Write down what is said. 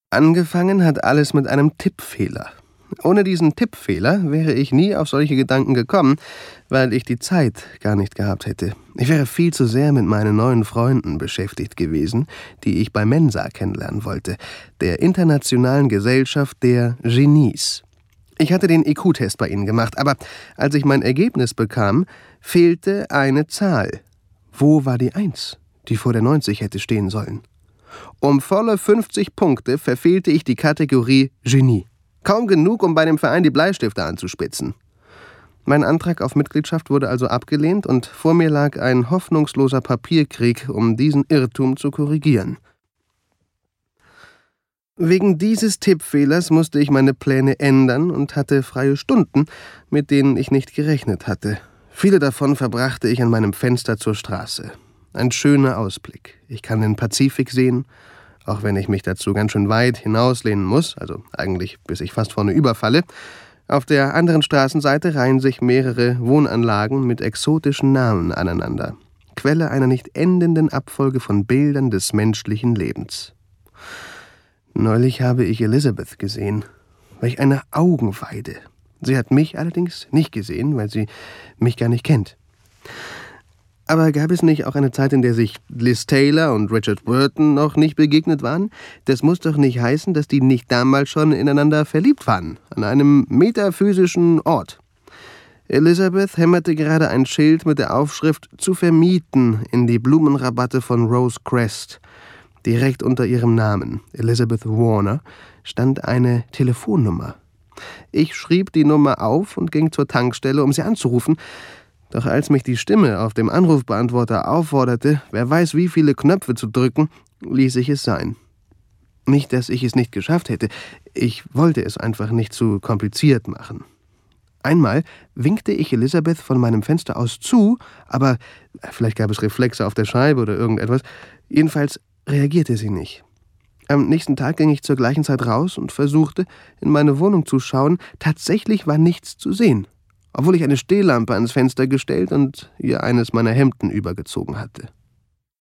Angefangen hat alles mit einem Tippfehler. Ohne diesen Tippfehler wäre ich nie auf solche Gedanken gekommen, weil ich die Zeit gar nicht gehabt hätte. Ich wäre viel zu sehr mit meinen neuen Freunden beschäftigt gewesen, die ich bei Mensa kennenlernen wollte, der Internationalen Gesellschaft der Genies. Ich hatte den IQ-Test bei ihnen gemacht, aber als ich mein Ergebnis bekam, fehlte eine Zahl. Wo war die 1, die vor der 90 hätte stehen sollen? Um volle 50 Punkte verfehlte ich die Kategorie Genie. Kaum genug, um bei dem Verein die Bleistifte anzuspitzen. Mein Antrag auf Mitgliedschaft wurde also abgelehnt und vor mir lag ein hoffnungsloser Papierkrieg, um diesen Irrtum zu korrigieren. Wegen dieses Tippfehlers musste ich meine Pläne ändern und hatte freie Stunden, mit denen ich nicht gerechnet hatte. Viele davon verbrachte ich an meinem Fenster zur Straße. Ein schöner Ausblick. Ich kann den Pazifik sehen, auch wenn ich mich dazu ganz schön weit hinauslehnen muss, also eigentlich bis ich fast vorne überfalle. Auf der anderen Straßenseite reihen sich mehrere Wohnanlagen mit exotischen Namen aneinander. Quelle einer nicht endenden Abfolge von Bildern des menschlichen Lebens. Neulich habe ich Elizabeth gesehen. Welch eine Augenweide. Sie hat mich allerdings nicht gesehen, weil sie mich gar nicht kennt. Aber gab es nicht auch eine Zeit, in der sich Liz Taylor und Richard Burton noch nicht begegnet waren? Das muss doch nicht heißen, dass die nicht damals schon ineinander verliebt waren, an einem metaphysischen Ort. Elizabeth hämmerte gerade ein Schild mit der Aufschrift »Zu vermieten« in die Blumenrabatte von Rose Crest. Direkt unter ihrem Namen, Elizabeth Warner, stand eine Telefonnummer. Ich schrieb die Nummer auf und ging zur Tankstelle, um sie anzurufen. Doch als mich die Stimme auf dem Anrufbeantworter aufforderte, wer weiß wie viele Knöpfe zu drücken, ließ ich es sein. Nicht, dass ich es nicht geschafft hätte. Ich wollte es einfach nicht zu kompliziert machen. Einmal winkte ich Elizabeth von meinem Fenster aus zu, aber vielleicht gab es Reflexe auf der Scheibe oder irgendetwas. Jedenfalls reagierte sie nicht. Am nächsten Tag ging ich zur gleichen Zeit raus und versuchte, in meine Wohnung zu schauen. Tatsächlich war nichts zu sehen, obwohl ich eine Stehlampe ans Fenster gestellt und ihr eines meiner Hemden übergezogen hatte.